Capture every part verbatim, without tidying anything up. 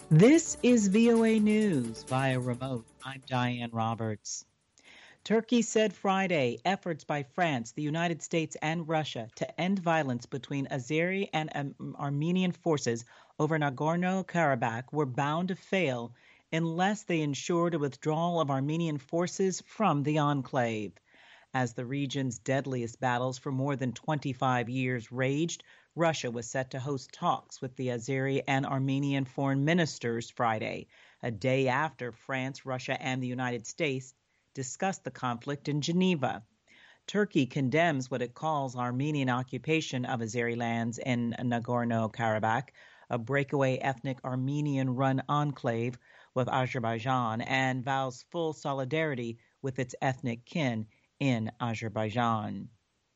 This is V O A News via remote. I'm Diane Roberts. Turkey said Friday efforts by France, the United States, and Russia to end violence between Azeri and um, Armenian forces over Nagorno-Karabakh were bound to fail unless they ensured a withdrawal of Armenian forces from the enclave. As the region's deadliest battles for more than twenty-five years raged, Russia was set to host talks with the Azeri and Armenian foreign ministers Friday, a day after France, Russia, and the United States discussed the conflict in Geneva. Turkey condemns what it calls Armenian occupation of Azeri lands in Nagorno-Karabakh, a breakaway ethnic Armenian-run enclave with Azerbaijan, and vows full solidarity with its ethnic kin in Azerbaijan.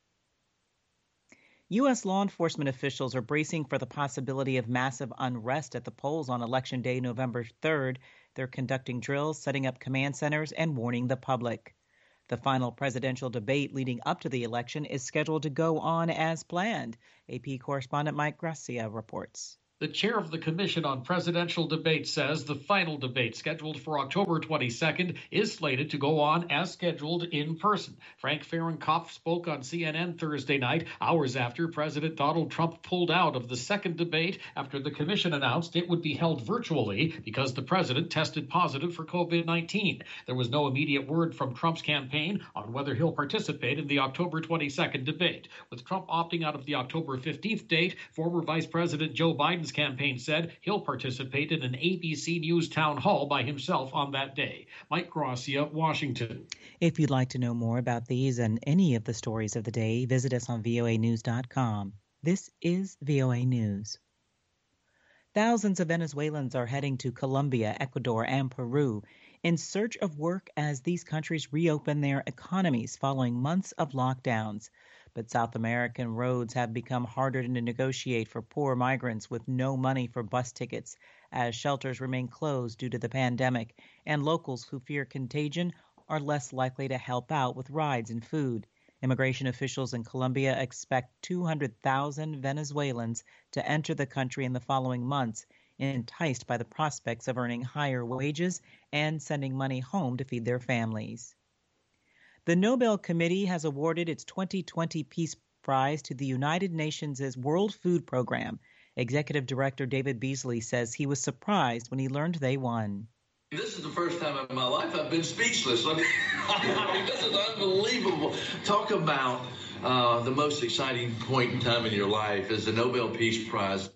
U S law enforcement officials are bracing for the possibility of massive unrest at the polls on Election Day, November third. They're conducting drills, setting up command centers, and warning the public. The final presidential debate leading up to the election is scheduled to go on as planned. A P correspondent Mike Gracia reports. The chair of the Commission on Presidential Debates says the final debate, scheduled for October twenty-second, is slated to go on as scheduled in person. Frank Fahrenkopf spoke on C N N Thursday night, hours after President Donald Trump pulled out of the second debate after the commission announced it would be held virtually because the president tested positive for COVID nineteen. There was no immediate word from Trump's campaign on whether he'll participate in the October twenty-second debate. With Trump opting out of the October fifteenth date, former Vice President Joe Biden's campaign said he'll participate in an A B C News town hall by himself on that day. Mike Gracia, Washington. If you'd like to know more about these and any of the stories of the day, visit us on V O A news dot com. This is V O A News. Thousands of Venezuelans are heading to Colombia, Ecuador, and Peru in search of work as these countries reopen their economies following months of lockdowns. But South American roads have become harder to negotiate for poor migrants with no money for bus tickets, as shelters remain closed due to the pandemic, and locals who fear contagion are less likely to help out with rides and food. Immigration officials in Colombia expect two hundred thousand Venezuelans to enter the country in the following months, enticed by the prospects of earning higher wages and sending money home to feed their families. The Nobel Committee has awarded its twenty twenty Peace Prize to the United Nations' World Food Program. Executive Director David Beasley says he was surprised when he learned they won. This is the first time in my life I've been speechless. I mean, I mean this is unbelievable. Talk about uh, the most exciting point in time in your life is the Nobel Peace Prize.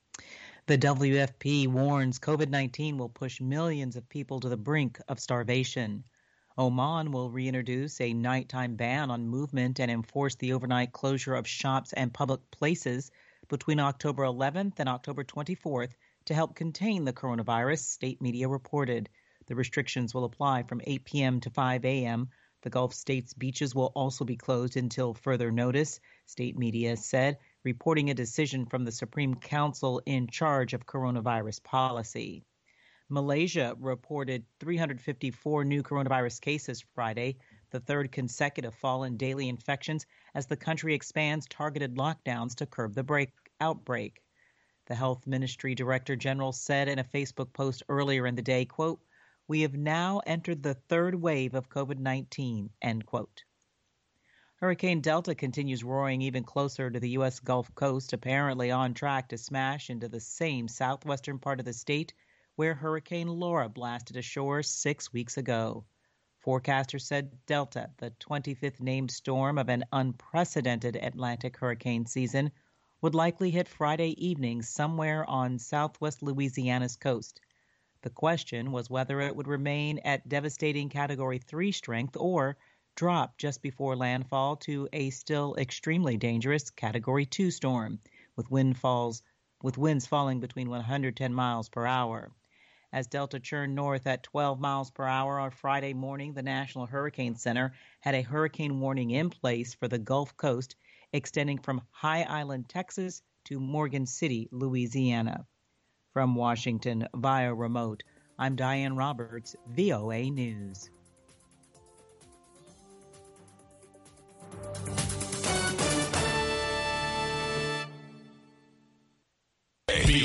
The W F P warns COVID nineteen will push millions of people to the brink of starvation. Oman will reintroduce a nighttime ban on movement and enforce the overnight closure of shops and public places between October eleventh and October twenty-fourth to help contain the coronavirus, state media reported. The restrictions will apply from eight p.m. to five a.m. The Gulf states' beaches will also be closed until further notice, state media said, reporting a decision from the Supreme Council in charge of coronavirus policy. Malaysia reported three hundred fifty-four new coronavirus cases Friday, the third consecutive fall in daily infections as the country expands targeted lockdowns to curb the break, outbreak. The Health Ministry Director General said in a Facebook post earlier in the day, quote, "We have now entered the third wave of COVID nineteen, end quote. Hurricane Delta continues roaring even closer to the U S Gulf Coast, apparently on track to smash into the same southwestern part of the state where Hurricane Laura blasted ashore six weeks ago. Forecasters said Delta, the twenty-fifth named storm of an unprecedented Atlantic hurricane season, would likely hit Friday evening somewhere on southwest Louisiana's coast. The question was whether it would remain at devastating Category three strength or drop just before landfall to a still extremely dangerous Category two storm, with wind falls, with winds falling between one hundred ten miles per hour. As Delta churned north at twelve miles per hour on Friday morning, the National Hurricane Center had a hurricane warning in place for the Gulf Coast, extending from High Island, Texas to Morgan City, Louisiana. From Washington via remote, I'm Diane Roberts, V O A News.